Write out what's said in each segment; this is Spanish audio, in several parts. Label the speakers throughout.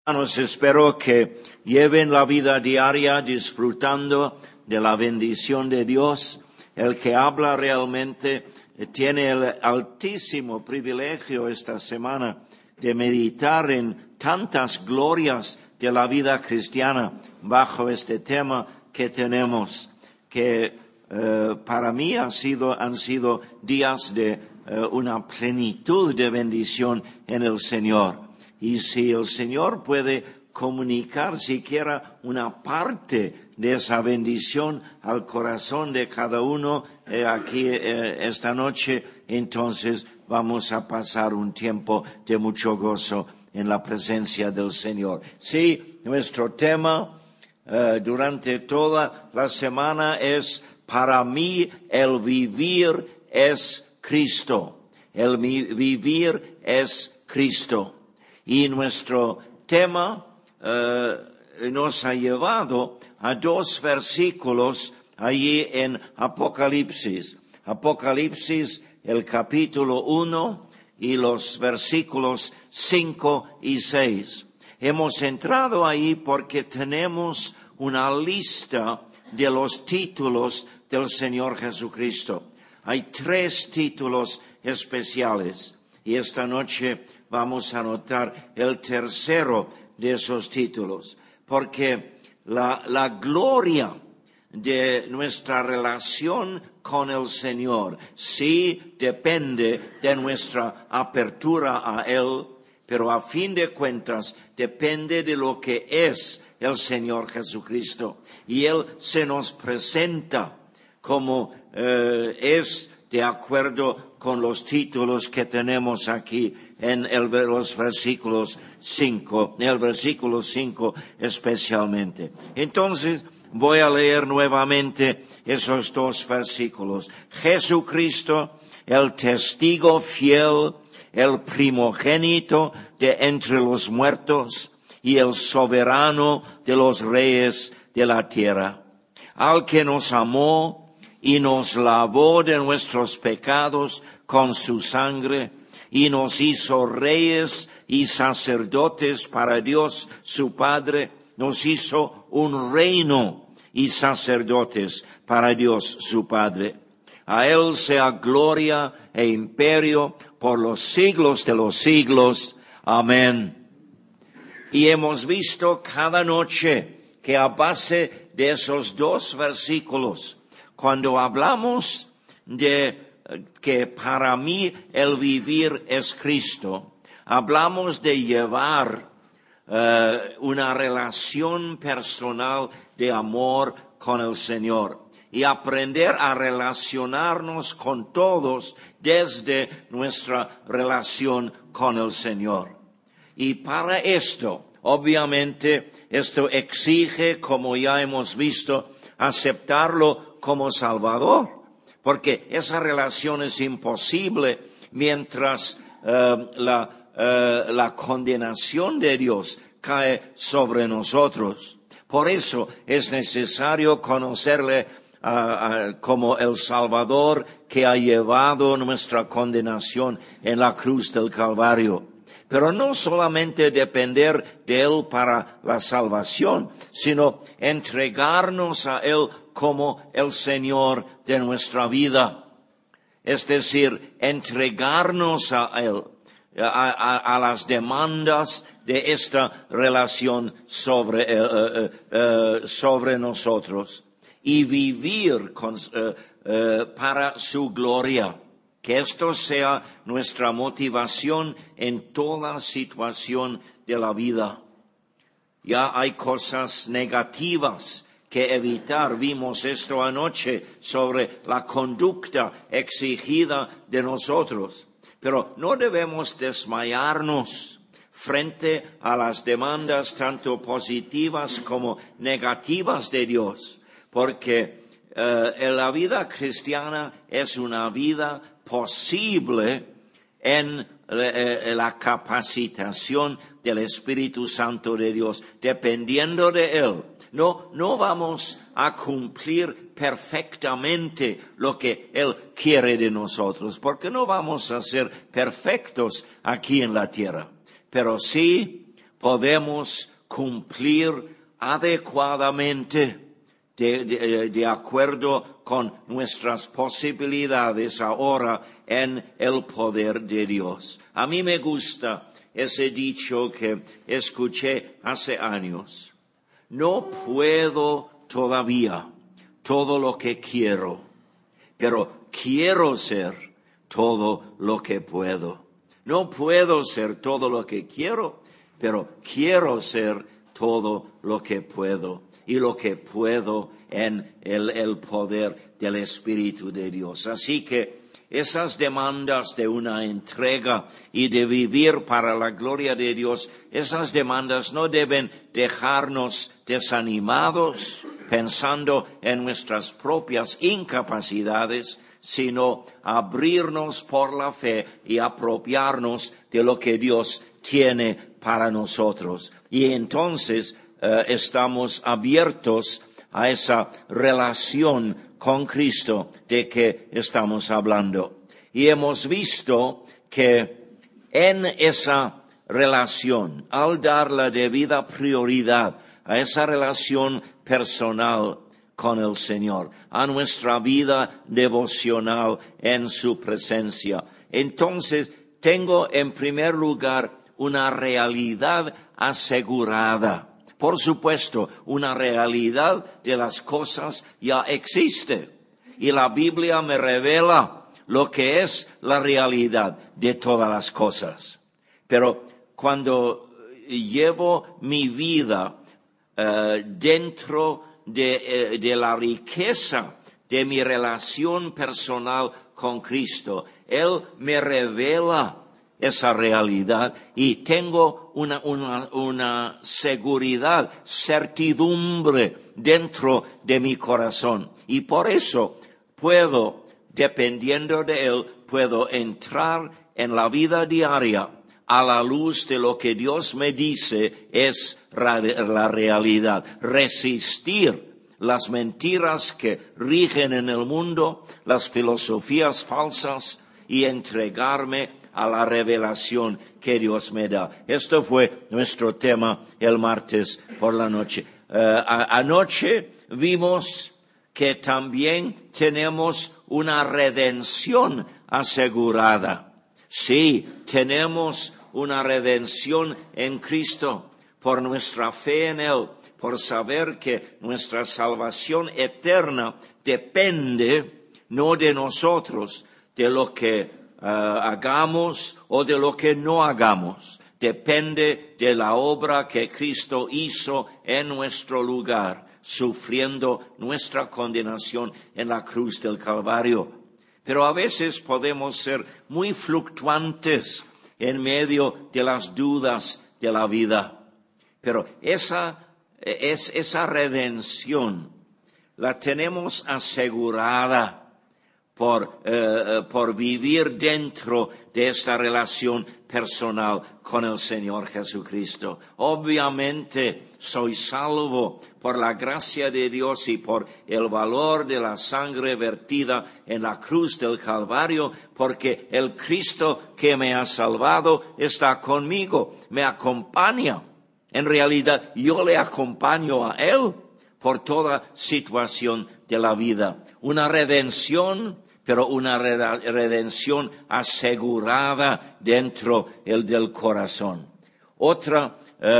Speaker 1: Hermanos, espero que lleven la vida diaria disfrutando de la bendición de Dios. El que habla realmente tiene el altísimo privilegio esta semana de meditar en tantas glorias de la vida cristiana bajo este tema que tenemos, que para mí han sido días de una plenitud de bendición en el Señor. Y si el Señor puede comunicar siquiera una parte de esa bendición al corazón de cada uno aquí esta noche, entonces vamos a pasar un tiempo de mucho gozo en la presencia del Señor. Sí, nuestro tema durante toda la semana es: para mí el vivir es Cristo. El vivir es Cristo. Y nuestro tema nos ha llevado a dos versículos allí en Apocalipsis. Apocalipsis, el capítulo 1 y los versículos 5 y 6. Hemos entrado ahí porque tenemos una lista de los títulos del Señor Jesucristo. Hay 3 títulos especiales y esta noche vamos a notar el tercero de esos títulos, porque la gloria de nuestra relación con el Señor sí depende de nuestra apertura a Él, pero a fin de cuentas depende de lo que es el Señor Jesucristo. Y Él se nos presenta como es de acuerdo con los títulos que tenemos aquí en los versículos 5, en el versículo 5 especialmente. Entonces voy a leer nuevamente esos 2 versículos. Jesucristo, el testigo fiel, el primogénito de entre los muertos y el soberano de los reyes de la tierra, al que nos amó y nos lavó de nuestros pecados con su sangre, y nos hizo reyes y sacerdotes para Dios su Padre. Nos hizo un reino y sacerdotes para Dios su Padre. A Él sea gloria e imperio por los siglos de los siglos. Amén. Y hemos visto cada noche que a base de esos 2 versículos, cuando hablamos de que para mí el vivir es Cristo, hablamos de llevar una relación personal de amor con el Señor y aprender a relacionarnos con todos desde nuestra relación con el Señor. Y para esto, obviamente, esto exige, como ya hemos visto, aceptarlo como Salvador, porque esa relación es imposible mientras la condenación de Dios cae sobre nosotros. Por eso es necesario conocerle como el Salvador que ha llevado nuestra condenación en la cruz del Calvario. Pero no solamente depender de Él para la salvación, sino entregarnos a Él como el Señor de nuestra vida. Es decir, entregarnos a Él, a las demandas de esta relación sobre nosotros, y vivir para su gloria. Que esto sea nuestra motivación en toda situación de la vida. Ya hay cosas negativas que evitar. Vimos esto anoche sobre la conducta exigida de nosotros. Pero no debemos desmayarnos frente a las demandas tanto positivas como negativas de Dios. Porque la vida cristiana es una vida posible en la capacitación del Espíritu Santo de Dios, dependiendo de Él. No vamos a cumplir perfectamente lo que Él quiere de nosotros, porque no vamos a ser perfectos aquí en la tierra. Pero sí podemos cumplir adecuadamente de acuerdo con nuestras posibilidades ahora en el poder de Dios. A mí me gusta ese dicho que escuché hace años. No puedo todavía todo lo que quiero, pero quiero ser todo lo que puedo. No puedo ser todo lo que quiero, pero quiero ser todo lo que puedo. Y lo que puedo en el poder del Espíritu de Dios. Así que esas demandas de una entrega y de vivir para la gloria de Dios, esas demandas no deben dejarnos desanimados pensando en nuestras propias incapacidades, sino abrirnos por la fe y apropiarnos de lo que Dios tiene para nosotros. Y entonces estamos abiertos a esa relación con Cristo de que estamos hablando. Y hemos visto que en esa relación, al dar la debida prioridad a esa relación personal con el Señor, a nuestra vida devocional en su presencia, entonces tengo en primer lugar una realidad asegurada. Por supuesto, una realidad de las cosas ya existe. Y la Biblia me revela lo que es la realidad de todas las cosas. Pero cuando llevo mi vida dentro de la riqueza de mi relación personal con Cristo, Él me revela esa realidad y tengo una seguridad, certidumbre dentro de mi corazón. Y por eso puedo, dependiendo de Él, puedo entrar en la vida diaria a la luz de lo que Dios me dice es la realidad. Resistir las mentiras que rigen en el mundo, las filosofías falsas y entregarme a la revelación que Dios me da. Esto fue nuestro tema el martes por la noche. Anoche vimos que también tenemos una redención asegurada. Sí, tenemos una redención en Cristo por nuestra fe en Él, por saber que nuestra salvación eterna depende no de nosotros, de lo que hagamos o de lo que no hagamos. Depende de la obra que Cristo hizo en nuestro lugar, sufriendo nuestra condenación en la cruz del Calvario. Pero a veces podemos ser muy fluctuantes en medio de las dudas de la vida. Pero esa redención la tenemos asegurada por vivir dentro de esta relación personal con el Señor Jesucristo. Obviamente soy salvo por la gracia de Dios y por el valor de la sangre vertida en la cruz del Calvario, porque el Cristo que me ha salvado está conmigo, me acompaña. En realidad yo le acompaño a Él por toda situación de la vida. Una redención, pero una redención asegurada dentro del corazón. Otra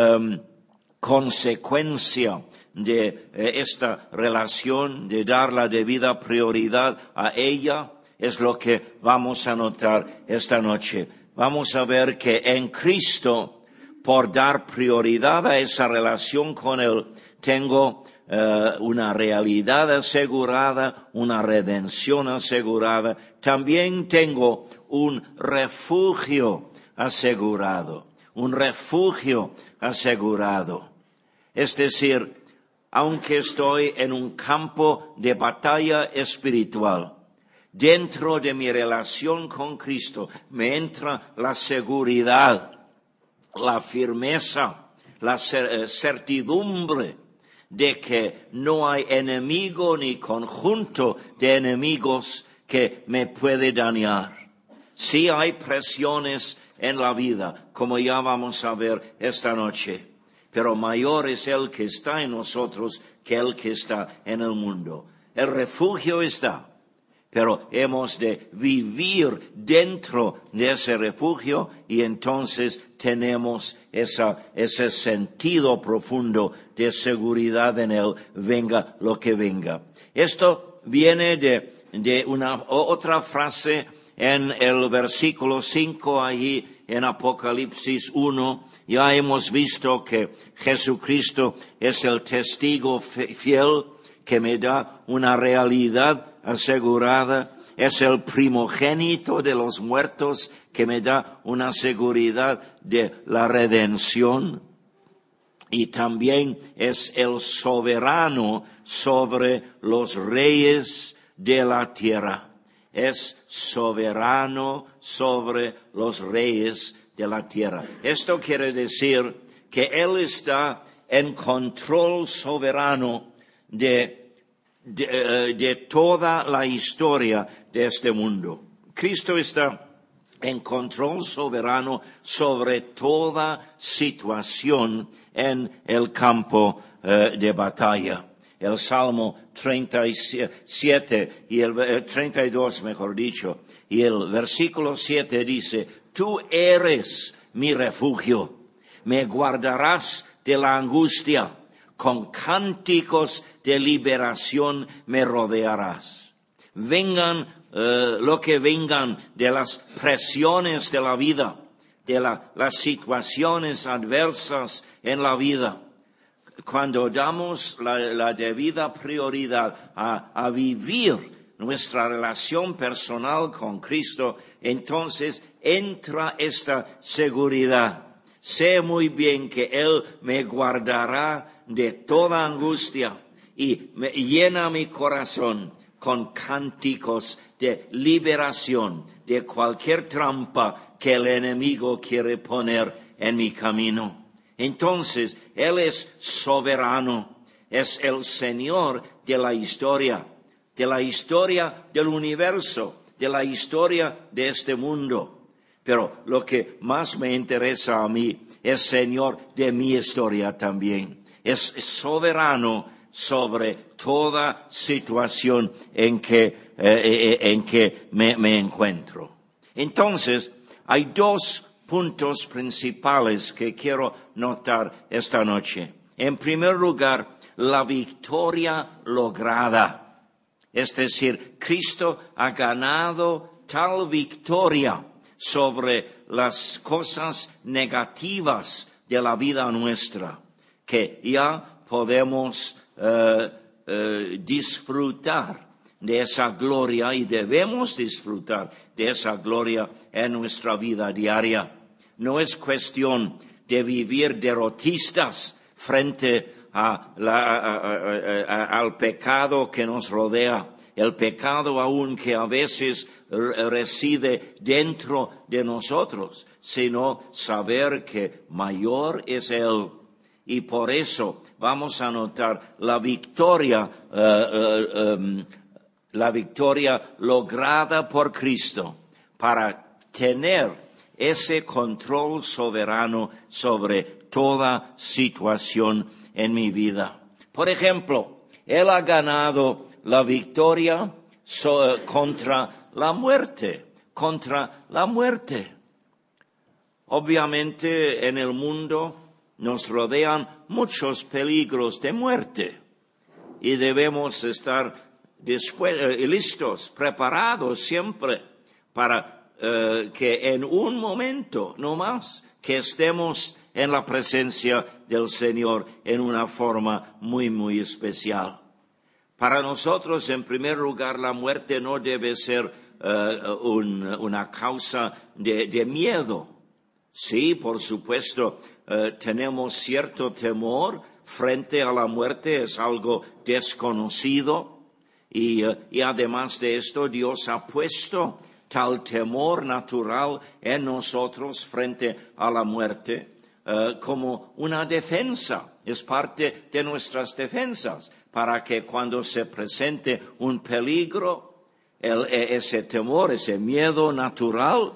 Speaker 1: consecuencia de esta relación, de dar la debida prioridad a ella, es lo que vamos a notar esta noche. Vamos a ver que en Cristo, por dar prioridad a esa relación con Él, tengo una realidad asegurada, una redención asegurada. También tengo un refugio asegurado, un refugio asegurado. Es decir, aunque estoy en un campo de batalla espiritual, dentro de mi relación con Cristo me entra la seguridad, la firmeza, la certidumbre de que no hay enemigo ni conjunto de enemigos que me puede dañar. Sí hay presiones, en la vida, como ya vamos a ver esta noche. Pero mayor es el que está en nosotros que el que está en el mundo. El refugio está, pero hemos de vivir dentro de ese refugio y entonces tenemos ese sentido profundo de seguridad en él, venga lo que venga. Esto viene de una otra frase en el versículo 5 allí en Apocalipsis 1. Ya hemos visto que Jesucristo es el testigo fiel que me da una realidad asegurada. Es el primogénito de los muertos que me da una seguridad de la redención. Y también es el soberano sobre los reyes de la tierra. Es soberano sobre los reyes de la tierra. Esto quiere decir que Él está en control soberano de toda la historia de este mundo. Cristo está en control soberano sobre toda situación en el campo de batalla. El Salmo 37 y el 32, mejor dicho, y el versículo 7 dice: Tú eres mi refugio, me guardarás de la angustia, con cánticos de liberación me rodearás. Vengan lo que vengan de las presiones de la vida, de las situaciones adversas en la vida. Cuando damos la debida prioridad a vivir nuestra relación personal con Cristo, entonces entra esta seguridad. Sé muy bien que Él me guardará de toda angustia y me llena mi corazón con cánticos de liberación de cualquier trampa que el enemigo quiere poner en mi camino. Entonces, Él es soberano, es el Señor de la historia del universo, de la historia de este mundo. Pero lo que más me interesa a mí es Señor de mi historia también. Es soberano sobre toda situación en que me encuentro. Entonces, hay dos puntos principales que quiero notar esta noche. En primer lugar, la victoria lograda. Es decir, Cristo ha ganado tal victoria sobre las cosas negativas de la vida nuestra, que ya podemos disfrutar de esa gloria y debemos disfrutar de esa gloria en nuestra vida diaria. No es cuestión de vivir derrotistas frente al pecado que nos rodea, el pecado aún que a veces reside dentro de nosotros, sino saber que mayor es Él. Y por eso vamos a notar la victoria lograda por Cristo para tener ese control soberano sobre toda situación en mi vida. Por ejemplo, Él ha ganado la victoria contra la muerte. Obviamente en el mundo nos rodean muchos peligros de muerte y debemos estar listos, preparados siempre para que en un momento, no más, que estemos en la presencia del Señor en una forma muy, muy especial. Para nosotros, en primer lugar, la muerte no debe ser una causa de miedo. Sí, por supuesto, tenemos cierto temor frente a la muerte, es algo desconocido. Y además de esto, Dios ha puesto tal temor natural en nosotros frente a la muerte como una defensa. Es parte de nuestras defensas para que cuando se presente un peligro, ese temor, ese miedo natural,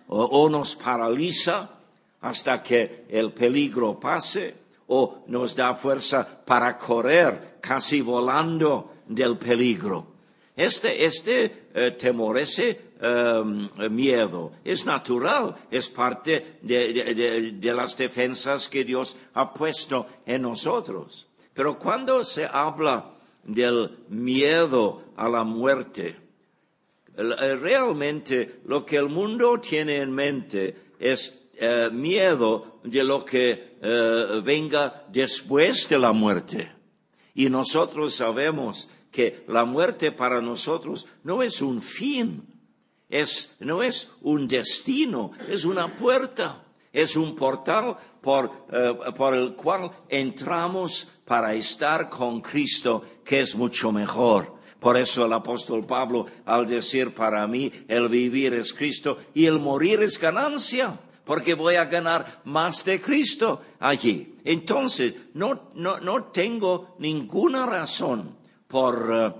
Speaker 1: o nos paraliza hasta que el peligro pase, o nos da fuerza para correr casi volando del peligro. Este temor, miedo es natural, es parte de las defensas que Dios ha puesto en nosotros. Pero cuando se habla del miedo a la muerte, realmente lo que el mundo tiene en mente es miedo de lo que venga después de la muerte. Y nosotros sabemos que la muerte para nosotros no es un fin, no es un destino, es una puerta, es un portal por el cual entramos para estar con Cristo, que es mucho mejor. Por eso el apóstol Pablo, al decir para mí, el vivir es Cristo y el morir es ganancia, porque voy a ganar más de Cristo allí. Entonces, no tengo ninguna razón por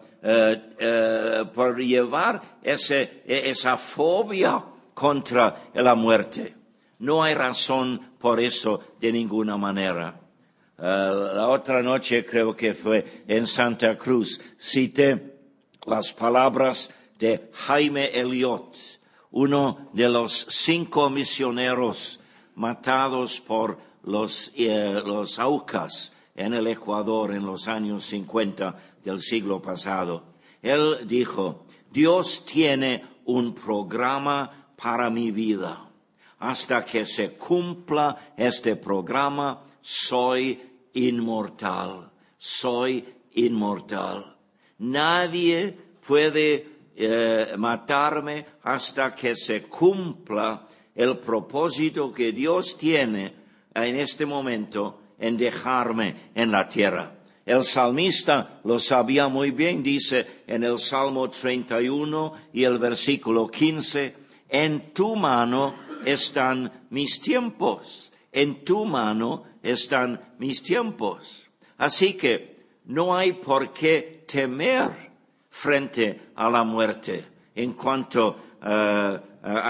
Speaker 1: llevar esa fobia contra la muerte. No hay razón por eso de ninguna manera. La otra noche, creo que fue en Santa Cruz, cité las palabras de Jaime Elliot, uno de los 5 misioneros matados por los Aucas en el Ecuador en los años 50 del siglo pasado. Él dijo: Dios tiene un programa para mi vida. Hasta que se cumpla este programa, soy inmortal. Soy inmortal. Nadie puede matarme hasta que se cumpla el propósito que Dios tiene en este momento en dejarme en la tierra. El salmista lo sabía muy bien, dice en el Salmo 31 y el versículo 15, en tu mano están mis tiempos, en tu mano están mis tiempos. Así que no hay por qué temer frente a la muerte en cuanto a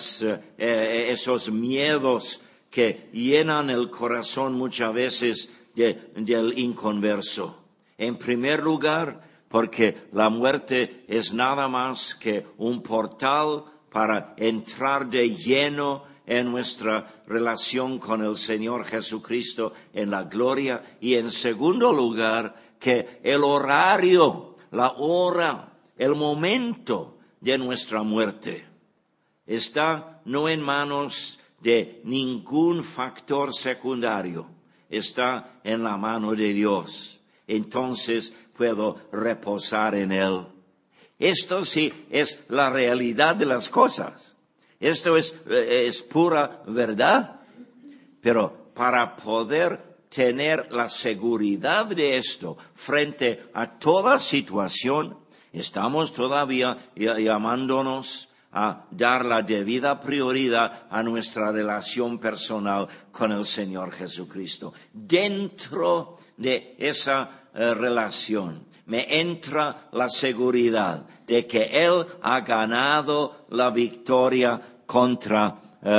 Speaker 1: esos miedos que llenan el corazón muchas veces del inconverso. En primer lugar, porque la muerte es nada más que un portal para entrar de lleno en nuestra relación con el Señor Jesucristo en la gloria. Y en segundo lugar, que el horario, la hora, el momento de nuestra muerte está no en manos de ningún factor secundario, está en la mano de Dios. Entonces puedo reposar en Él. Esto sí es la realidad de las cosas. Esto es pura verdad. Pero para poder tener la seguridad de esto frente a toda situación, estamos todavía llamándonos a dar la debida prioridad a nuestra relación personal con el Señor Jesucristo. Dentro de esa relación me entra la seguridad de que Él ha ganado la victoria contra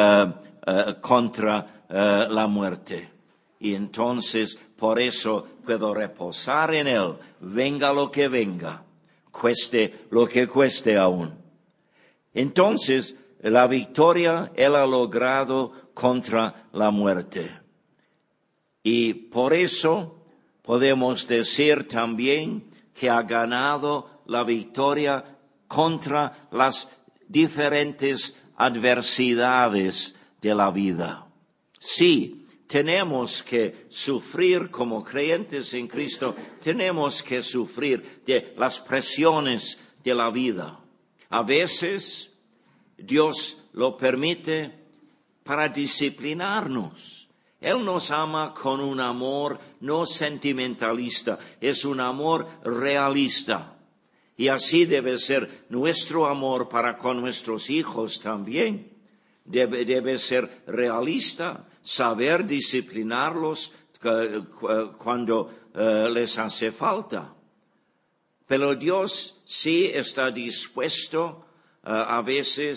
Speaker 1: la muerte. Y entonces, por eso puedo reposar en Él, venga lo que venga, cueste lo que cueste aún. Entonces, la victoria Él ha logrado contra la muerte. Y por eso podemos decir también que ha ganado la victoria contra las diferentes adversidades de la vida. Sí, tenemos que sufrir como creyentes en Cristo, tenemos que sufrir de las presiones de la vida. A veces Dios lo permite para disciplinarnos. Él nos ama con un amor no sentimentalista, es un amor realista. Y así debe ser nuestro amor para con nuestros hijos también. Debe ser realista, saber disciplinarlos cuando les hace falta. Pero Dios sí está dispuesto a veces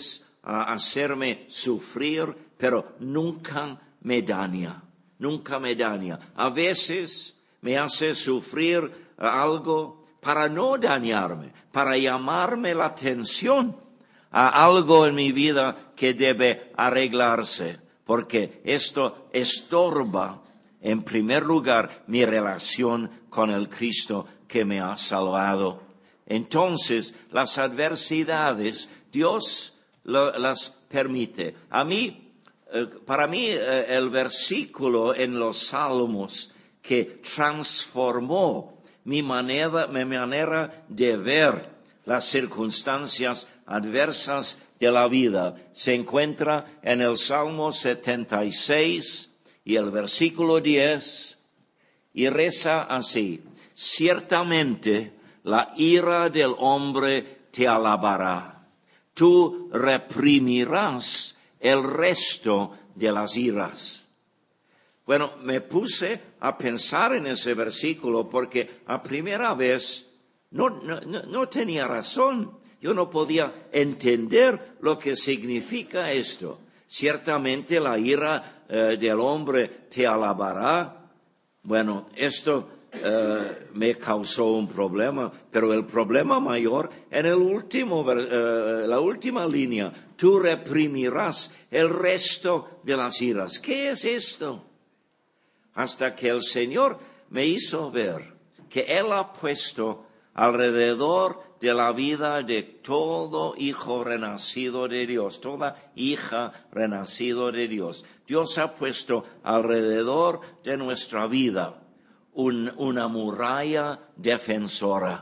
Speaker 1: a hacerme sufrir, pero nunca me daña. Nunca me daña. A veces me hace sufrir algo para no dañarme, para llamarme la atención a algo en mi vida que debe arreglarse, porque esto estorba, en primer lugar, mi relación con el Cristo que me ha salvado. Entonces, las adversidades, Dios las permite. Para mí, el versículo en los Salmos que transformó mi manera de ver las circunstancias adversas de la vida se encuentra en el Salmo 76 y el versículo 10, y reza así: ciertamente la ira del hombre te alabará, tú reprimirás el resto de las iras. Bueno, me puse a pensar en ese versículo porque a primera vez no tenía razón. Yo no podía entender lo que significa esto. Ciertamente la ira del hombre te alabará. Bueno, esto me causó un problema, pero el problema mayor en la última línea: tú reprimirás el resto de las iras. ¿Qué es esto? Hasta que el Señor me hizo ver que Él ha puesto alrededor de la vida de todo hijo renacido de Dios, toda hija renacido de Dios. Dios ha puesto alrededor de nuestra vida una muralla defensora,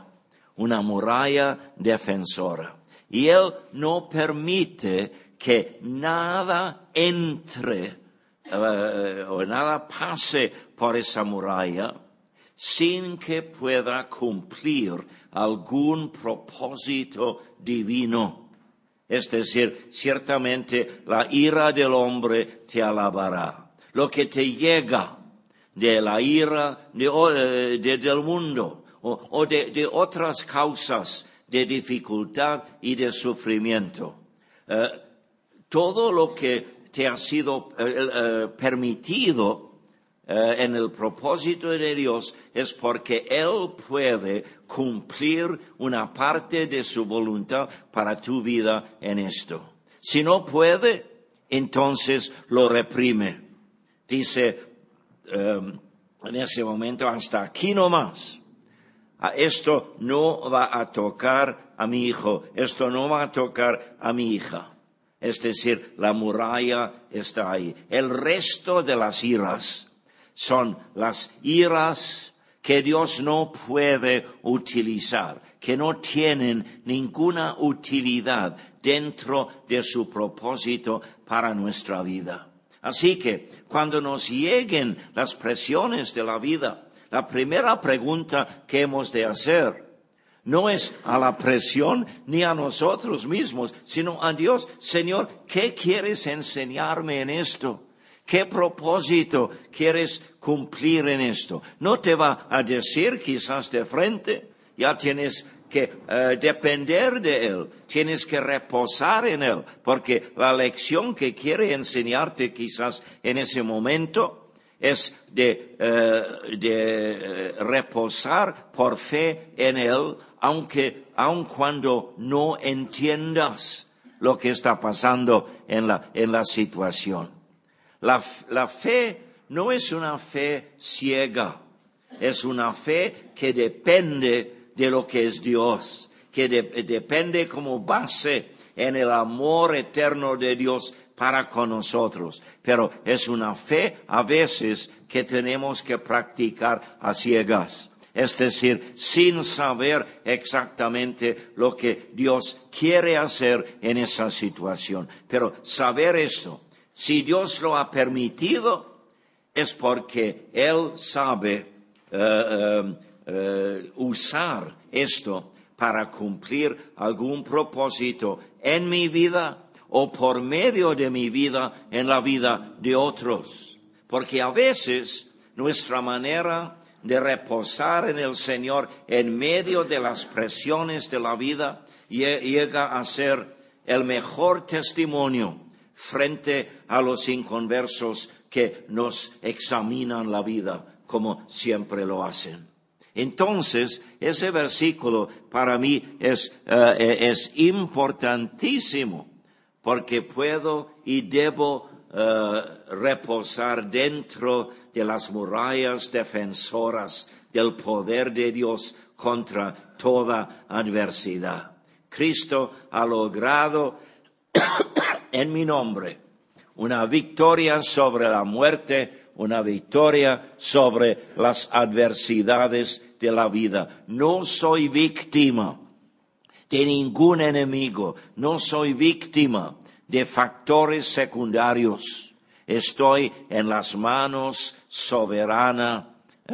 Speaker 1: Y Él no permite que nada entre o nada pase por esa muralla sin que pueda cumplir algún propósito divino. Es decir, ciertamente la ira del hombre te alabará. Lo que te llega de la ira del mundo o de otras causas de dificultad y de sufrimiento. Todo lo que te ha sido permitido en el propósito de Dios es porque Él puede cumplir una parte de su voluntad para tu vida en esto. Si no puede, entonces lo reprime. Dice en ese momento: hasta aquí nomás. Esto no va a tocar a mi hijo, esto no va a tocar a mi hija. Es decir, la muralla está ahí. El resto de las iras son las iras que Dios no puede utilizar, que no tienen ninguna utilidad dentro de su propósito para nuestra vida. Así que cuando nos lleguen las presiones de la vida, la primera pregunta que hemos de hacer no es a la presión ni a nosotros mismos, sino a Dios: Señor, ¿qué quieres enseñarme en esto? ¿Qué propósito quieres cumplir en esto? No te va a decir quizás de frente, ya tienes que depender de Él, tienes que reposar en Él, porque la lección que quiere enseñarte quizás en ese momento es de reposar por fe en Él, aun cuando no entiendas lo que está pasando en la situación. La fe no es una fe ciega, es una fe que depende de lo que es Dios, que depende como base en el amor eterno de Dios para con nosotros. Pero es una fe a veces que tenemos que practicar a ciegas. Es decir, sin saber exactamente lo que Dios quiere hacer en esa situación. Pero saber esto: si Dios lo ha permitido, es porque Él sabe usar esto para cumplir algún propósito en mi vida o por medio de mi vida en la vida de otros. Porque a veces nuestra manera de reposar en el Señor en medio de las presiones de la vida llega a ser el mejor testimonio frente a los inconversos que nos examinan la vida como siempre lo hacen. Entonces, ese versículo para mí es importantísimo, porque puedo y debo reposar dentro de las murallas defensoras del poder de Dios contra toda adversidad. Cristo ha logrado en mi nombre una victoria sobre la muerte, una victoria sobre las adversidades de la vida. No soy víctima de ningún enemigo, no soy víctima de factores secundarios. Estoy en las manos soberanas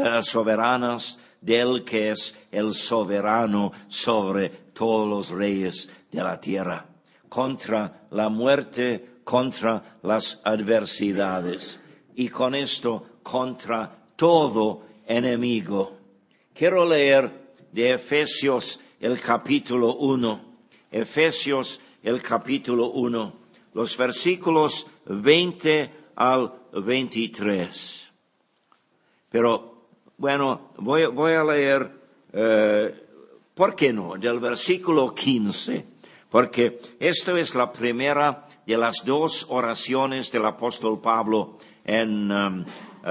Speaker 1: del que es el soberano sobre todos los reyes de la tierra. Contra la muerte, contra las adversidades. Y con esto, contra todo enemigo. Quiero leer de Efesios el capítulo 1. Efesios el capítulo 1. Los versículos 20 al 23. Pero, bueno, voy a leer, ¿por qué no? Del versículo 15. Porque esto es la primera de las dos oraciones del apóstol Pablo en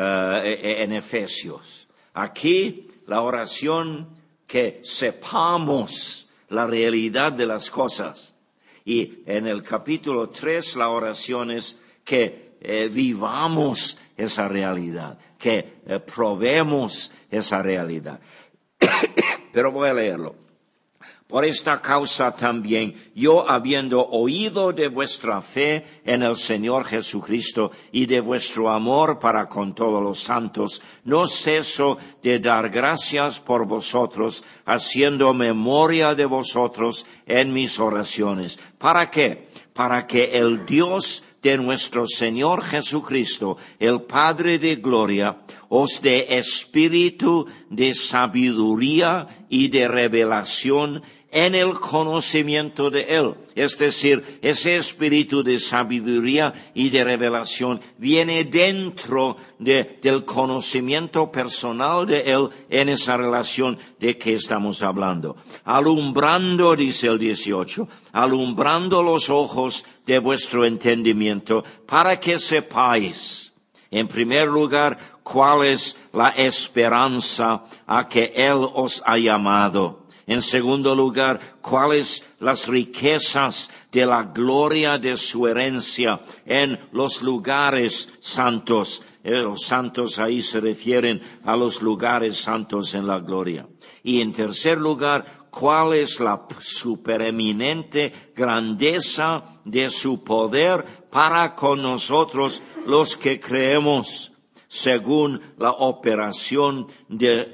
Speaker 1: Efesios. Aquí, la oración que sepamos la realidad de las cosas. Y en el capítulo 3 la oración es que vivamos esa realidad, que probemos esa realidad. Pero voy a leerlo. Por esta causa también, yo habiendo oído de vuestra fe en el Señor Jesucristo y de vuestro amor para con todos los santos, no ceso de dar gracias por vosotros, haciendo memoria de vosotros en mis oraciones. ¿Para qué? Para que el Dios de nuestro Señor Jesucristo, el Padre de gloria, os dé espíritu de sabiduría y de revelación en el conocimiento de Él. Es decir, ese espíritu de sabiduría y de revelación viene dentro del conocimiento personal de Él en esa relación de que estamos hablando. Alumbrando, dice el 18, alumbrando los ojos de vuestro entendimiento para que sepáis, en primer lugar, cuál es la esperanza a que Él os ha llamado. En segundo lugar, cuáles las riquezas de la gloria de su herencia en los lugares santos. Los santos ahí se refieren a los lugares santos en la gloria. Y en tercer lugar, cuál es la supereminente grandeza de su poder para con nosotros los que creemos, según la operación del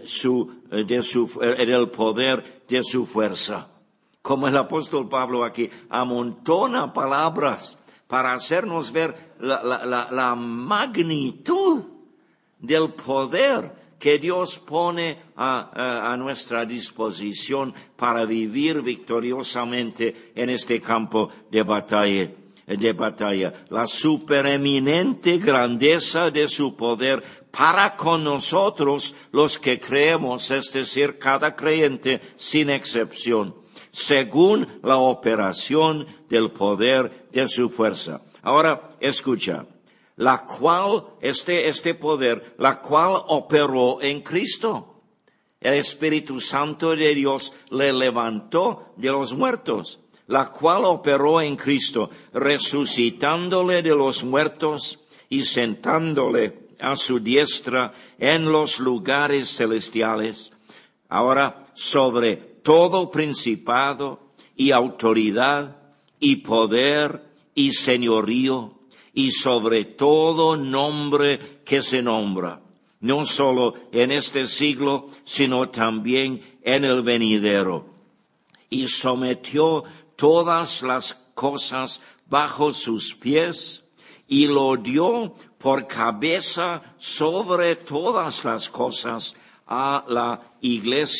Speaker 1: poder de su fuerza. Como el apóstol Pablo aquí amontona palabras para hacernos ver la magnitud del poder que Dios pone a nuestra disposición para vivir victoriosamente en este campo de batalla. La supereminente grandeza de su poder para con nosotros los que creemos, es decir, cada creyente sin excepción, según la operación del poder de su fuerza. Ahora, escucha, la cual, este poder, la cual operó en Cristo. El Espíritu Santo de Dios le levantó de los muertos, la cual operó en Cristo, resucitándole de los muertos y sentándole a su diestra en los lugares celestiales. Ahora, sobre todo principado y autoridad y poder y señorío y sobre todo nombre que se nombra, no solo en este siglo, sino también en el venidero. Y sometió todas las cosas bajo sus pies y lo dio por cabeza sobre todas las cosas a la iglesia,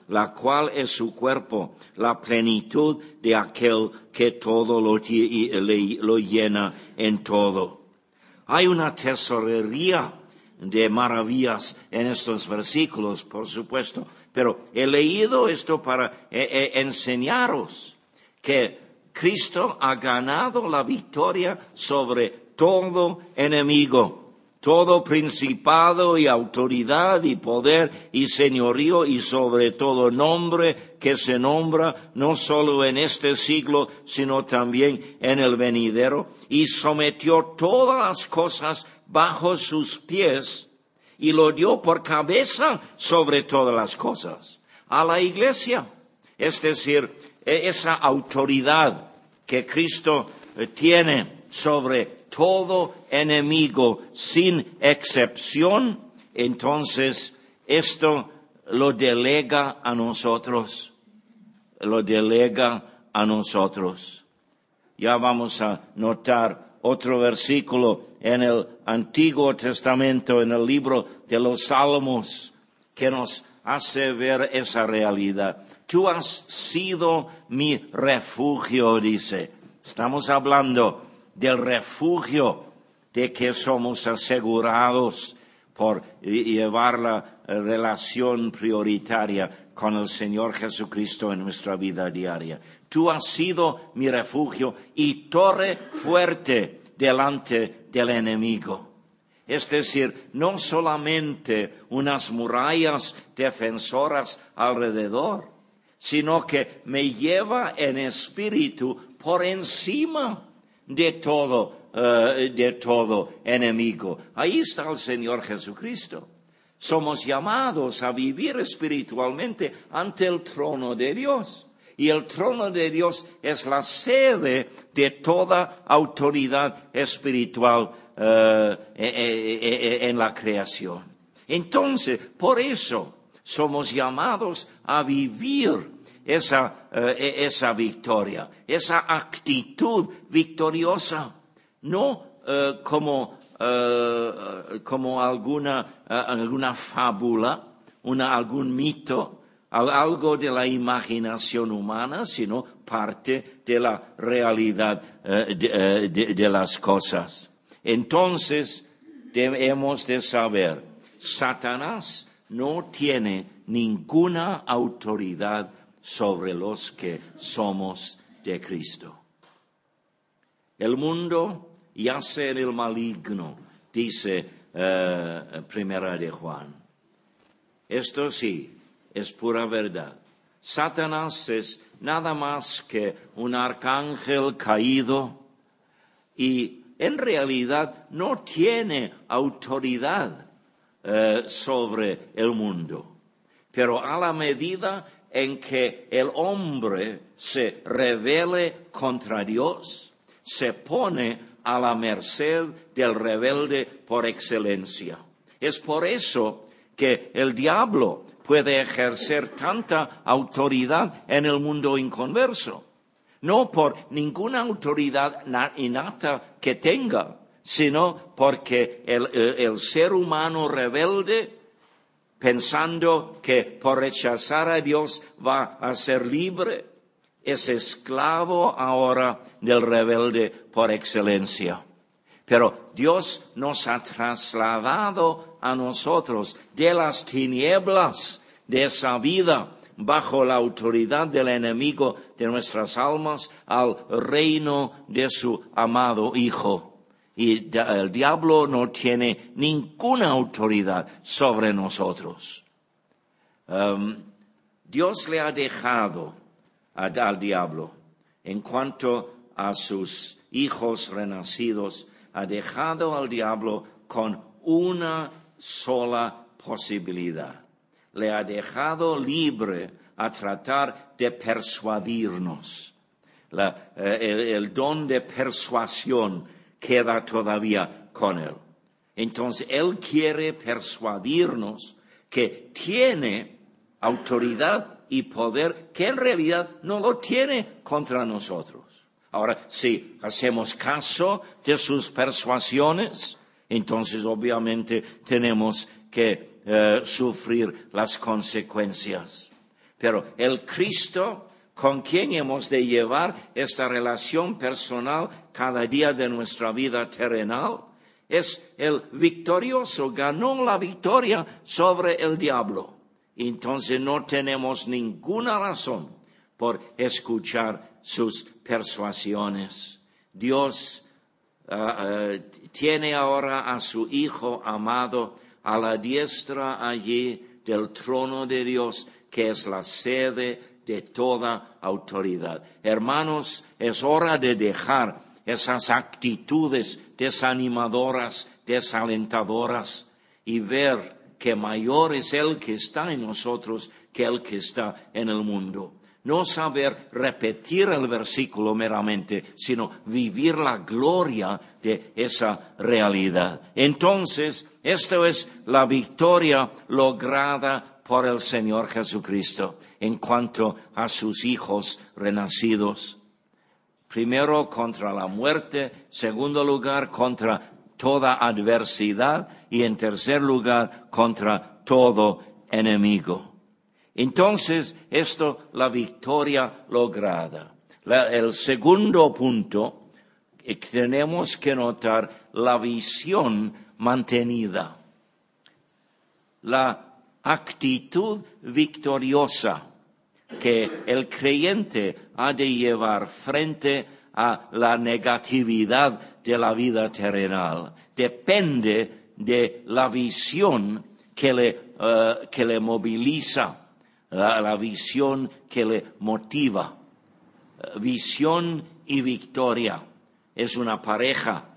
Speaker 1: la cual es su cuerpo, la plenitud de aquel que todo lo llena en todo. Hay una tesorería de maravillas en estos versículos, por supuesto, pero he leído esto para enseñaros que Cristo ha ganado la victoria sobre todo enemigo, todo principado y autoridad y poder y señorío y sobre todo nombre que se nombra no solo en este siglo, sino también en el venidero, y sometió todas las cosas bajo sus pies y lo dio por cabeza sobre todas las cosas a la iglesia. Es decir, esa autoridad que Cristo tiene sobre todo enemigo sin excepción, entonces esto lo delega a nosotros. Ya vamos a notar otro versículo en el Antiguo Testamento, en el libro de los Salmos, que nos hace ver esa realidad. Tú has sido mi refugio, dice. Estamos hablando del refugio de que somos asegurados por llevar la relación prioritaria con el Señor Jesucristo en nuestra vida diaria. Tú has sido mi refugio y torre fuerte delante del enemigo. Es decir, no solamente unas murallas defensoras alrededor, sino que me lleva en espíritu por encima de todo enemigo. Ahí está el Señor Jesucristo. Somos llamados a vivir espiritualmente ante el trono de Dios. Y el trono de Dios es la sede de toda autoridad espiritual en la creación. Entonces, por eso somos llamados a vivir esa victoria, esa actitud victoriosa, no como alguna fábula, algún mito, algo de la imaginación humana, sino parte de la realidad de las cosas. Entonces, debemos de saber, Satanás no tiene ninguna autoridad sobre los que somos de Cristo. El mundo yace en el maligno, dice Primera de Juan. Esto sí, es pura verdad. Satanás es nada más que un arcángel caído y en realidad no tiene autoridad sobre el mundo. Pero a la medida en que el hombre se rebele contra Dios, se pone a la merced del rebelde por excelencia. Es por eso que el diablo puede ejercer tanta autoridad en el mundo inconverso. No por ninguna autoridad innata que tenga, sino porque el ser humano rebelde, pensando que por rechazar a Dios va a ser libre, es esclavo ahora del rebelde por excelencia. Pero Dios nos ha trasladado a nosotros de las tinieblas de esa vida bajo la autoridad del enemigo de nuestras almas al reino de su amado Hijo. Y el diablo no tiene ninguna autoridad sobre nosotros. Dios le ha dejado al diablo, en cuanto a sus hijos renacidos, ha dejado al diablo con una sola posibilidad. Le ha libre a tratar de persuadirnos. El don de persuasión queda todavía con él. Entonces, él quiere persuadirnos que tiene autoridad y poder que en realidad no lo tiene contra nosotros. Ahora, si hacemos caso de sus persuasiones, entonces obviamente tenemos que sufrir las consecuencias. Pero el Cristo con quien hemos de llevar esta relación personal cada día de nuestra vida terrenal es el victorioso, ganó la victoria sobre el diablo. Entonces no tenemos ninguna razón por escuchar sus persuasiones. Dios tiene ahora a su Hijo amado a la diestra allí del trono de Dios, que es la sede de toda autoridad. Hermanos, es hora de dejar esas actitudes desanimadoras, desalentadoras, y ver que mayor es el que está en nosotros que el que está en el mundo. No saber repetir el versículo meramente, sino vivir la gloria de esa realidad. Entonces, esto es la victoria lograda por el Señor Jesucristo en cuanto a sus hijos renacidos. Primero contra la muerte, segundo lugar contra toda adversidad y en tercer lugar contra todo enemigo. Entonces, esto, la victoria lograda. El segundo punto, tenemos que notar la visión mantenida. La actitud victoriosa que el creyente ha de llevar frente a la negatividad de la vida terrenal depende de la visión que le moviliza, la visión que le motiva. Visión y victoria es una pareja.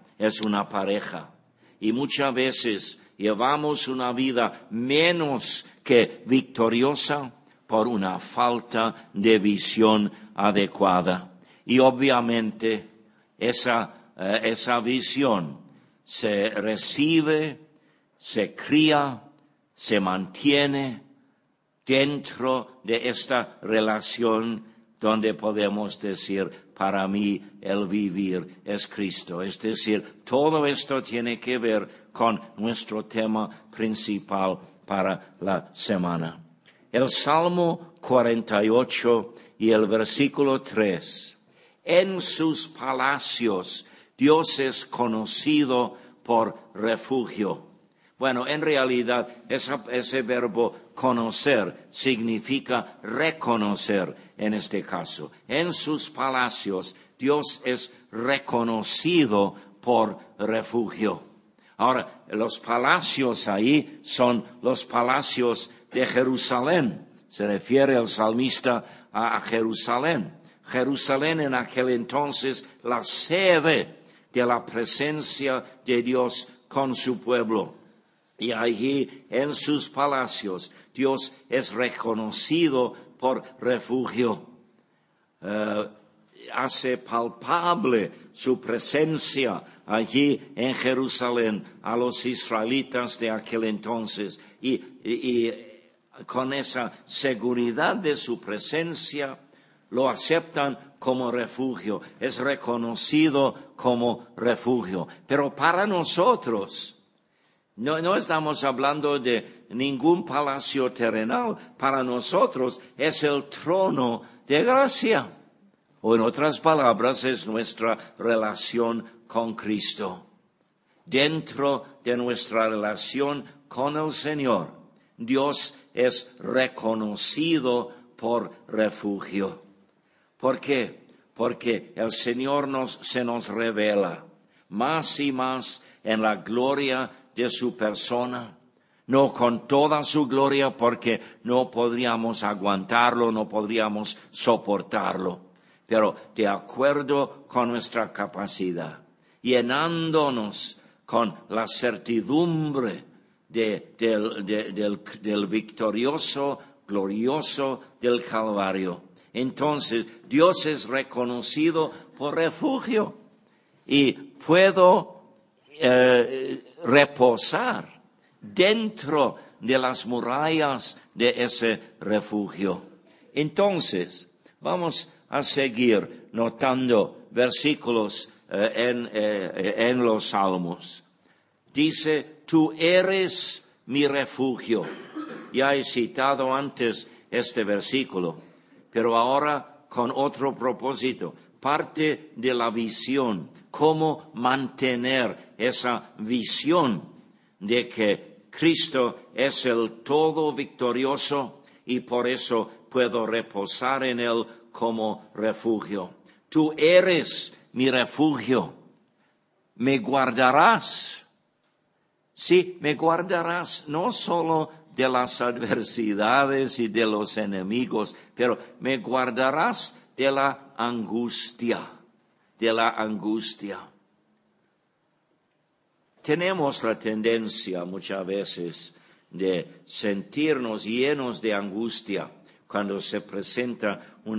Speaker 1: Y muchas veces llevamos una vida menos que victoriosa por una falta de visión adecuada. Y obviamente esa visión se recibe, se cría, se mantiene dentro de esta relación donde podemos decir, para mí el vivir es Cristo. Es decir, todo esto tiene que ver con nuestro tema principal para la semana. El Salmo 48 y el versículo 3. En sus palacios Dios es conocido por refugio. Bueno, en realidad ese verbo conocer significa reconocer en este caso. En sus palacios Dios es reconocido por refugio. Ahora, los palacios ahí son los palacios de Jerusalén. Se refiere el salmista a Jerusalén. Jerusalén en aquel entonces la sede de la presencia de Dios con su pueblo. Y allí en sus palacios Dios es reconocido por refugio. Hace palpable su presencia allí en Jerusalén a los israelitas de aquel entonces. Y con esa seguridad de su presencia lo aceptan como refugio. Es reconocido como refugio. Pero para nosotros, no estamos hablando de ningún palacio terrenal. Para nosotros es el trono de gracia. O en otras palabras, es nuestra relación con Cristo. Dentro de nuestra relación con el Señor, Dios es reconocido por refugio. ¿Por qué? Porque el Señor se nos revela más y más en la gloria de su persona, no con toda su gloria porque no podríamos aguantarlo, no podríamos soportarlo, pero de acuerdo con nuestra capacidad, llenándonos con la certidumbre del victorioso, glorioso del Calvario. Entonces, Dios es reconocido por refugio y puedo reposar dentro de las murallas de ese refugio. Entonces, vamos a seguir notando versículos en los Salmos. Dice, tú eres mi refugio. Ya he citado antes este versículo, pero ahora con otro propósito. Parte de la visión, cómo mantener esa visión de que Cristo es el todo victorioso y por eso puedo reposar en Él como refugio. Tú eres mi refugio. Me guardarás. Sí, me guardarás no solo de las adversidades y de los enemigos, pero me guardarás de la angustia, Tenemos la tendencia muchas veces de sentirnos llenos de angustia cuando se presente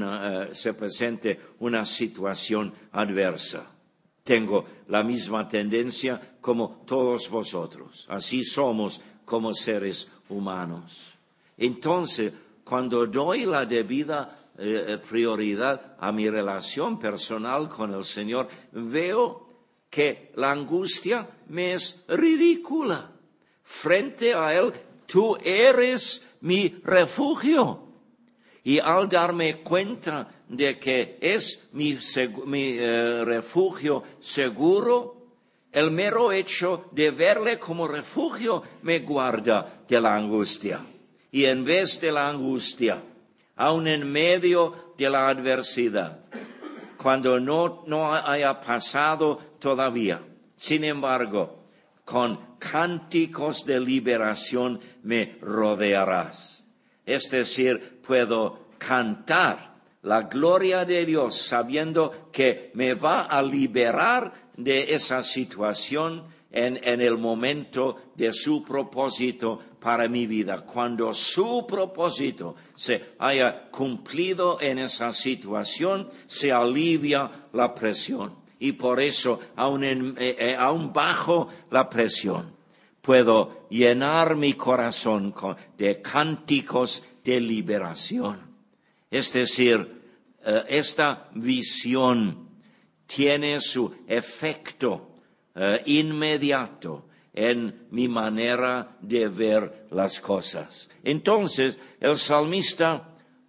Speaker 1: una situación adversa. Tengo la misma tendencia como todos vosotros. Así somos como seres humanos. Entonces, cuando doy la debida prioridad a mi relación personal con el Señor, veo que la angustia me es ridícula. Frente a Él, tú eres mi refugio. Y al darme cuenta de que es mi refugio seguro, el mero hecho de verle como refugio me guarda de la angustia. Y en vez de la angustia, aun en medio de la adversidad, cuando no haya pasado todavía, sin embargo, con cánticos de liberación me rodearás. Es decir, puedo cantar la gloria de Dios sabiendo que me va a liberar de esa situación en el momento de su propósito para mi vida. Cuando su propósito se haya cumplido en esa situación, se alivia la presión. Y por eso, aún bajo la presión, puedo llenar mi corazón de cánticos de liberación. Es decir, esta visión tiene su efecto inmediato en mi manera de ver las cosas. Entonces, el salmista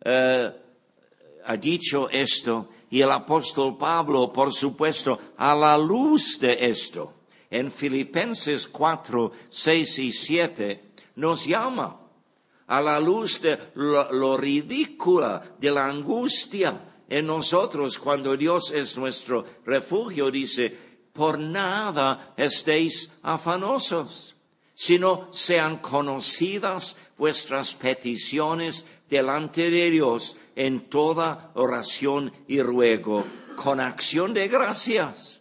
Speaker 1: ha dicho esto, y el apóstol Pablo, por supuesto, a la luz de esto, en Filipenses 4, 6 y 7, nos llama a la luz de lo ridícula de la angustia en nosotros cuando Dios es nuestro refugio. Dice, por nada estéis afanosos, sino sean conocidas vuestras peticiones delante de Dios en toda oración y ruego, con acción de gracias.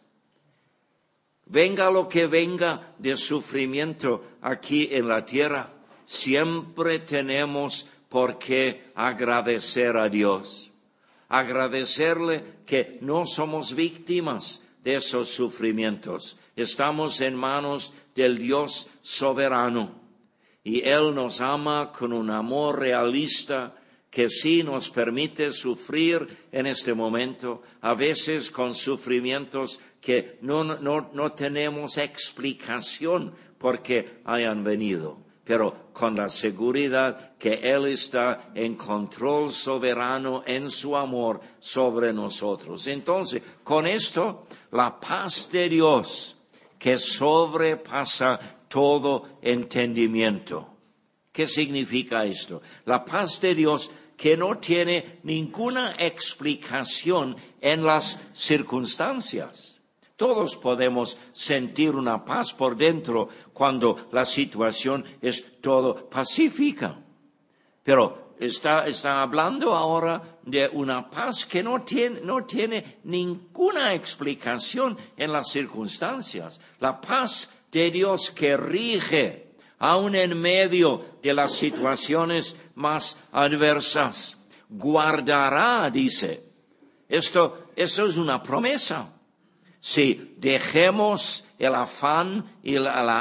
Speaker 1: Venga lo que venga de sufrimiento aquí en la tierra, siempre tenemos por qué agradecer a Dios. Agradecerle que no somos víctimas de esos sufrimientos. Estamos en manos del Dios soberano. Y Él nos ama con un amor realista que sí nos permite sufrir en este momento, a veces con sufrimientos que no tenemos explicación por qué hayan venido, pero con la seguridad que Él está en control soberano en su amor sobre nosotros. Entonces, con esto, la paz de Dios que sobrepasa todo entendimiento. ¿Qué significa esto? La paz de Dios que no tiene ninguna explicación en las circunstancias. Todos podemos sentir una paz por dentro cuando la situación es todo pacífica. Pero está hablando ahora de una paz que no tiene ninguna explicación en las circunstancias. La paz de Dios que rige aún en medio de las situaciones más adversas. Guardará, dice. Esto es una promesa. Si dejemos el afán y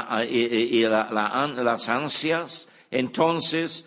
Speaker 1: las ansias, entonces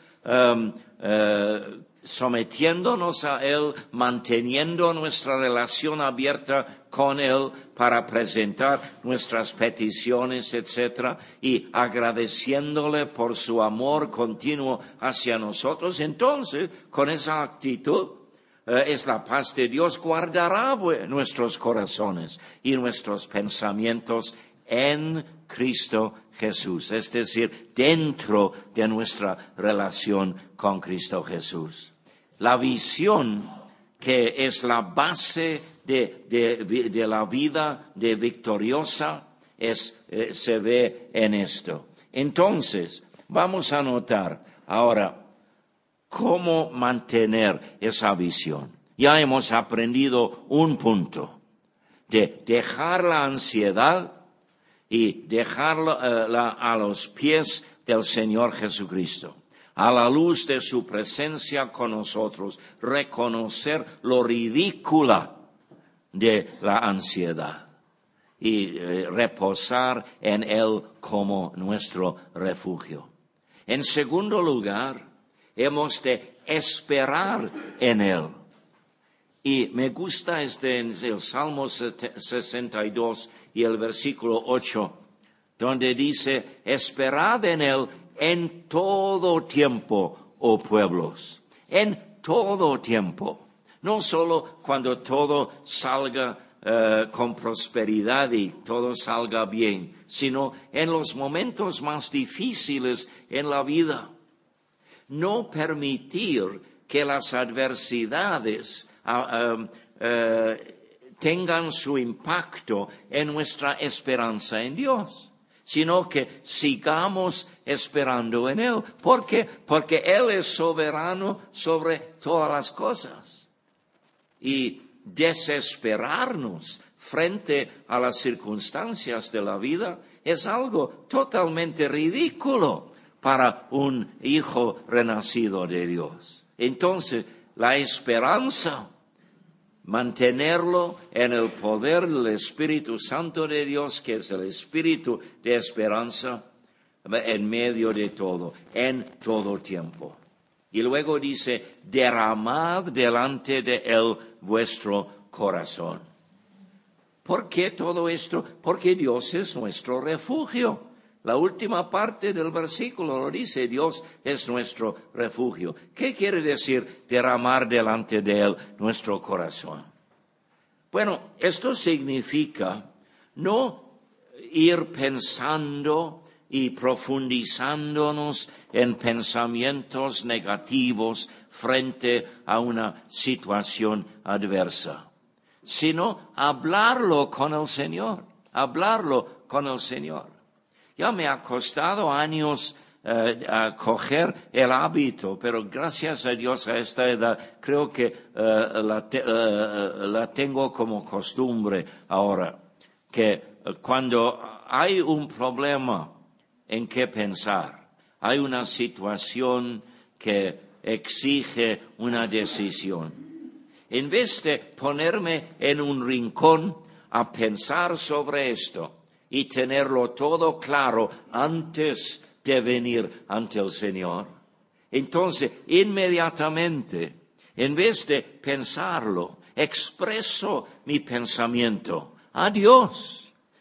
Speaker 1: sometiéndonos a Él, manteniendo nuestra relación abierta con Él para presentar nuestras peticiones, etc., y agradeciéndole por su amor continuo hacia nosotros, entonces, con esa actitud, es la paz de Dios, guardará nuestros corazones y nuestros pensamientos en Cristo Jesús, es decir, dentro de nuestra relación con Cristo Jesús. La visión que es la base de la vida de victoriosa se ve en esto. Entonces, vamos a notar ahora cómo mantener esa visión. Ya hemos aprendido un punto de dejar la ansiedad y dejarla a los pies del Señor Jesucristo. A la luz de su presencia con nosotros, reconocer lo ridícula de la ansiedad y reposar en Él como nuestro refugio. En segundo lugar, hemos de esperar en Él. Y me gusta en el Salmo 62 y el versículo 8, donde dice, esperad en Él en todo tiempo, oh pueblos, en todo tiempo. No solo cuando todo salga con prosperidad y todo salga bien, sino en los momentos más difíciles en la vida. No permitir que las adversidades tengan su impacto en nuestra esperanza en Dios, sino que sigamos esperando en Él. ¿Por qué? Porque Él es soberano sobre todas las cosas. Y desesperarnos frente a las circunstancias de la vida es algo totalmente ridículo para un hijo renacido de Dios. Entonces, la esperanza, mantenerlo en el poder del Espíritu Santo de Dios, que es el Espíritu de esperanza, en medio de todo, en todo tiempo. Y luego dice, derramad delante de Él vuestro corazón. ¿Por qué todo esto? Porque Dios es nuestro refugio. La última parte del versículo lo dice, Dios es nuestro refugio. ¿Qué quiere decir derramar delante de Él nuestro corazón? Bueno, esto significa no ir pensando y profundizándonos en pensamientos negativos frente a una situación adversa, sino hablarlo con el Señor, Ya me ha costado años a coger el hábito, pero gracias a Dios a esta edad creo que la tengo como costumbre ahora, que cuando hay un problema en que pensar, hay una situación que exige una decisión, en vez de ponerme en un rincón a pensar sobre esto y tenerlo todo claro antes de venir ante el Señor, entonces inmediatamente, en vez de pensarlo, expreso mi pensamiento a Dios.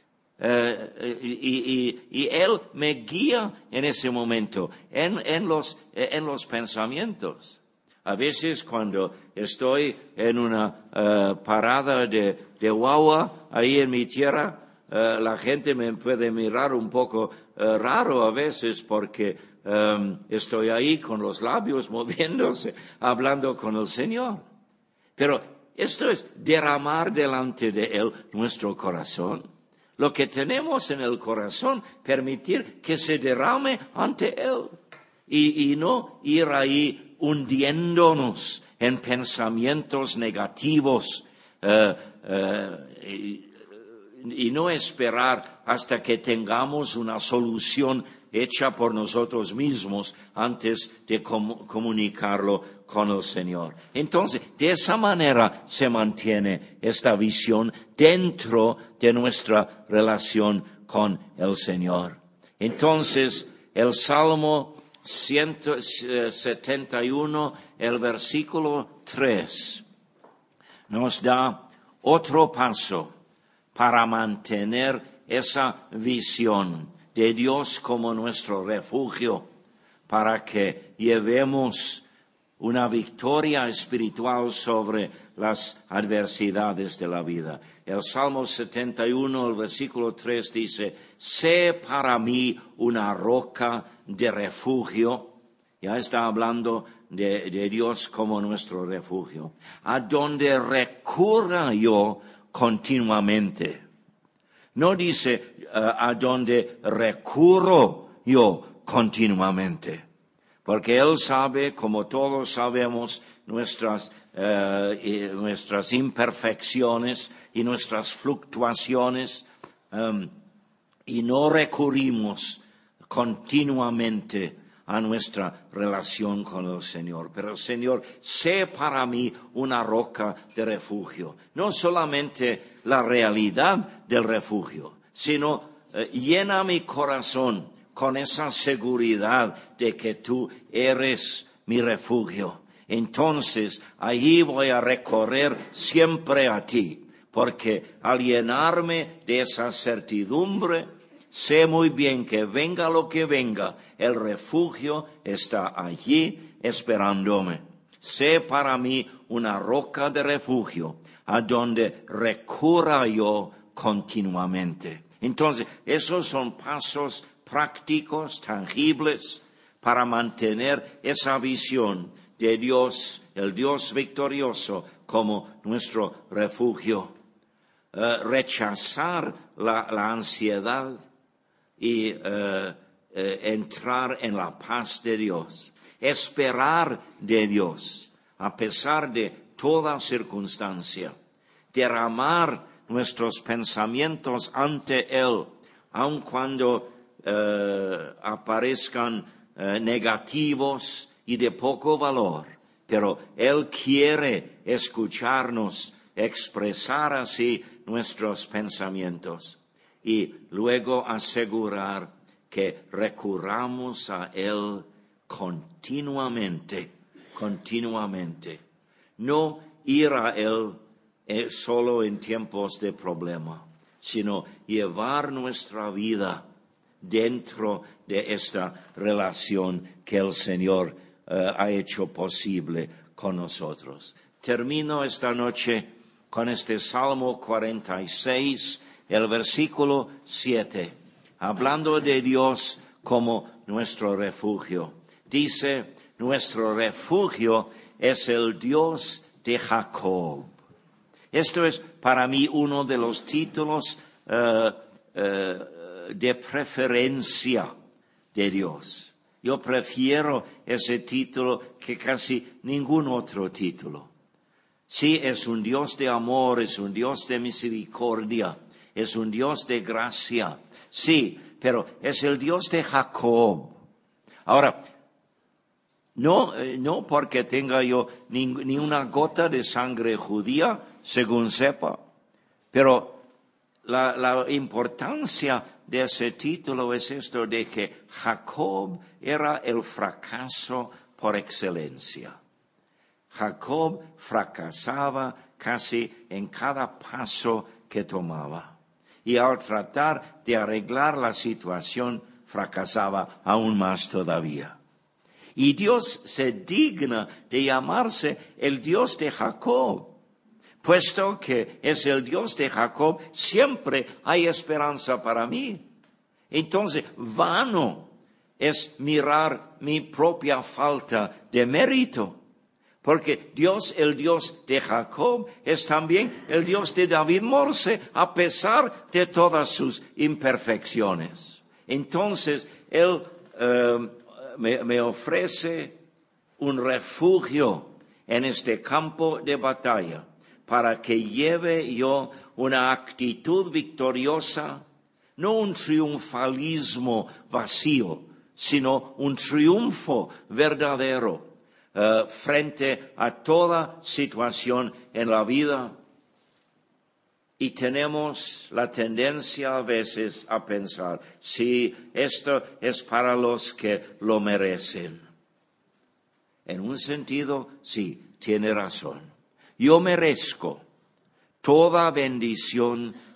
Speaker 1: Y Él me guía en ese momento, en los pensamientos. A veces cuando estoy en una parada de guagua ahí en mi tierra, la gente me puede mirar un poco raro a veces porque estoy ahí con los labios moviéndose, hablando con el Señor. Pero esto es derramar delante de Él nuestro corazón. Lo que tenemos en el corazón, permitir que se derrame ante Él. Y no ir ahí hundiéndonos en pensamientos negativos, y no esperar hasta que tengamos una solución hecha por nosotros mismos antes de comunicarlo con el Señor. Entonces, de esa manera se mantiene esta visión dentro de nuestra relación con el Señor. Entonces, el Salmo 171, el versículo 3, nos da otro paso para mantener esa visión de Dios como nuestro refugio, para que llevemos una victoria espiritual sobre las adversidades de la vida. El Salmo 71, el versículo 3 dice, sé para mí una roca de refugio. Ya está hablando de Dios como nuestro refugio, a donde recurra yo continuamente. No dice a donde recurro yo continuamente, porque Él sabe, como todos sabemos, nuestras imperfecciones y nuestras fluctuaciones, y no recurrimos continuamente a nuestra relación con el Señor. Pero el Señor, sé para mí una roca de refugio. No solamente la realidad del refugio, sino llena mi corazón con esa seguridad de que tú eres mi refugio. Entonces, allí voy a recorrer siempre a ti, porque al llenarme de esa certidumbre, sé muy bien que venga lo que venga, el refugio está allí esperándome. Sé para mí una roca de refugio, a donde recurra yo continuamente. Entonces, esos son pasos prácticos, tangibles, para mantener esa visión de Dios, el Dios victorioso, como nuestro refugio. Rechazar la ansiedad y entrar en la paz de Dios. Esperar de Dios, a pesar de toda circunstancia. Derramar nuestros pensamientos ante Él, aun cuando aparezcan negativos y de poco valor, pero Él quiere escucharnos, expresar así nuestros pensamientos y luego asegurar que recurramos a Él continuamente. No ir a Él solo en tiempos de problema, sino llevar nuestra vida dentro de esta relación que el Señor ha hecho posible con nosotros. Termino esta noche con este Salmo 46, el versículo 7, hablando de Dios como nuestro refugio. Dice, nuestro refugio es el Dios de Jacob. Esto es para mí uno de los títulos de preferencia de Dios. Yo prefiero ese título que casi ningún otro título. Sí, es un Dios de amor, es un Dios de misericordia, es un Dios de gracia. Sí, pero es el Dios de Jacob. Ahora, no porque tenga yo ni una gota de sangre judía, según sepa, pero la importancia de ese título es esto de que Jacob era el fracaso por excelencia. Jacob fracasaba casi en cada paso que tomaba. Y al tratar de arreglar la situación, fracasaba aún más todavía. Y Dios se digna de llamarse el Dios de Jacob. Puesto que es el Dios de Jacob, siempre hay esperanza para mí. Entonces, vano es mirar mi propia falta de mérito. Porque Dios, el Dios de Jacob, es también el Dios de David Morse, a pesar de todas sus imperfecciones. Entonces, Él me ofrece un refugio en este campo de batalla, para que lleve yo una actitud victoriosa, no un triunfalismo vacío, sino un triunfo verdadero frente a toda situación en la vida. Y tenemos la tendencia a veces a pensar, sí, esto es para los que lo merecen. En un sentido, sí, tiene razón. Yo merezco toda bendición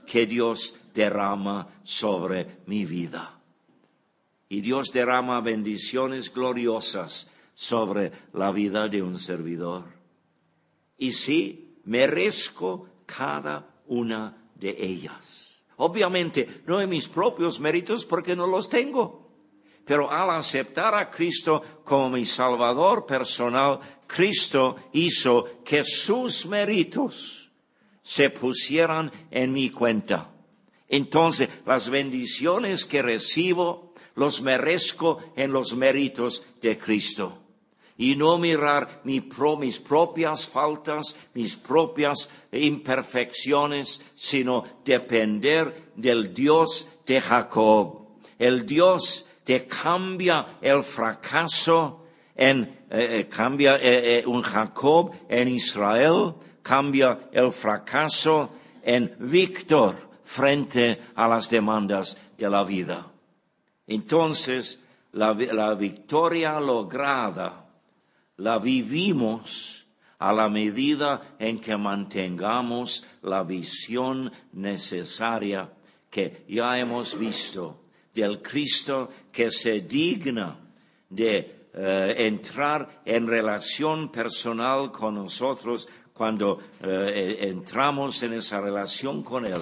Speaker 1: que Dios derrama sobre mi vida. Y Dios derrama bendiciones gloriosas sobre la vida de un servidor. Y sí, merezco cada una de ellas. Obviamente, no en mis propios méritos porque no los tengo. Pero al aceptar a Cristo como mi Salvador personal, Cristo hizo que sus méritos se pusieran en mi cuenta. Entonces, las bendiciones que recibo, los merezco en los méritos de Cristo. Y no mirar mis propias faltas, mis propias imperfecciones, sino depender del Dios de Jacob. El Dios que cambia el fracaso cambia un Jacob en Israel, cambia el fracaso en Víctor frente a las demandas de la vida. Entonces, la victoria lograda la vivimos a la medida en que mantengamos la visión necesaria que ya hemos visto del Cristo que se digna de entrar en relación personal con nosotros cuando entramos en esa relación con Él.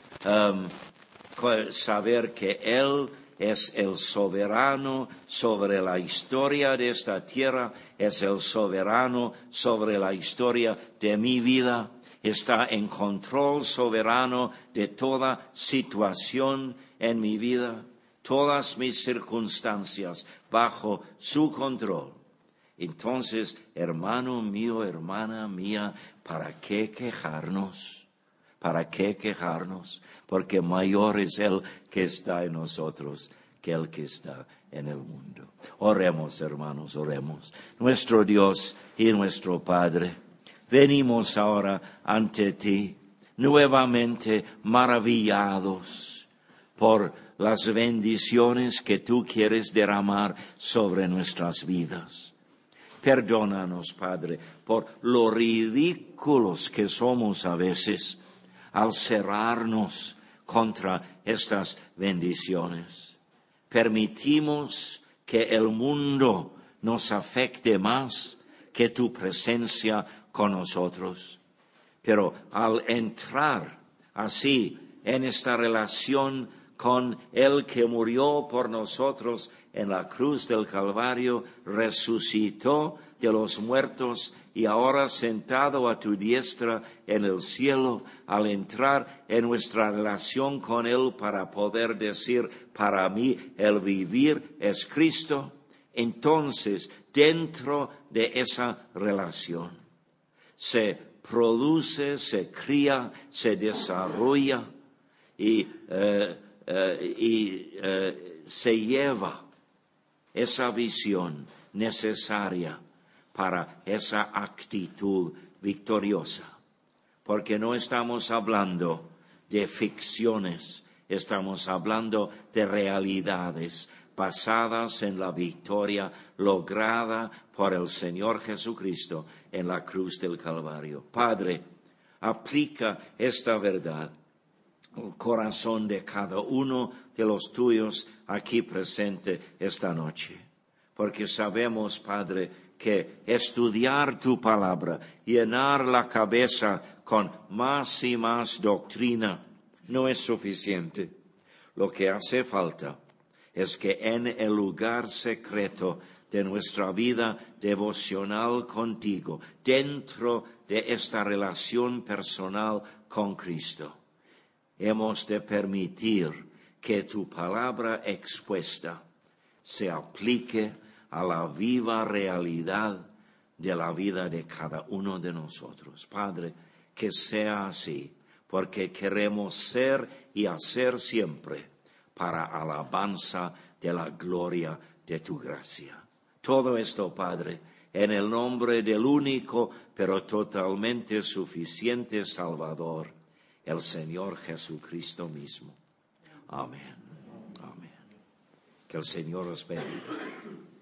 Speaker 1: Saber que Él es el soberano sobre la historia de esta tierra, es el soberano sobre la historia de mi vida, está en control soberano de toda situación en mi vida, todas mis circunstancias bajo su control. Entonces, hermano mío, hermana mía, ¿para qué quejarnos? ¿Para qué quejarnos? Porque mayor es Él que está en nosotros que el que está en el mundo. Oremos, hermanos, oremos. Nuestro Dios y nuestro Padre, venimos ahora ante ti, nuevamente maravillados por las bendiciones que tú quieres derramar sobre nuestras vidas. Perdónanos, Padre, por lo ridículos que somos a veces al cerrarnos contra estas bendiciones. Permitimos que el mundo nos afecte más que tu presencia con nosotros. Pero al entrar así en esta relación con el que murió por nosotros en la cruz del Calvario, resucitó de los muertos y ahora sentado a tu diestra en el cielo, al entrar en nuestra relación con Él para poder decir, para mí el vivir es Cristo, entonces dentro de esa relación se produce, se cría, se desarrolla y se lleva esa visión necesaria para esa actitud victoriosa. Porque no estamos hablando de ficciones, estamos hablando de realidades basadas en la victoria lograda por el Señor Jesucristo en la cruz del Calvario. Padre, aplica esta verdad al corazón de cada uno de los tuyos aquí presente esta noche. Porque sabemos, Padre, que estudiar tu palabra, llenar la cabeza con más y más doctrina, no es suficiente. Lo que hace falta es que en el lugar secreto de nuestra vida devocional contigo, dentro de esta relación personal con Cristo, hemos de permitir que tu palabra expuesta se aplique a la viva realidad de la vida de cada uno de nosotros. Padre, que sea así, porque queremos ser y hacer siempre para alabanza de la gloria de tu gracia. Todo esto, Padre, en el nombre del único, pero totalmente suficiente Salvador, el Señor Jesucristo mismo. Amén. Amén. Que el Señor os bendiga.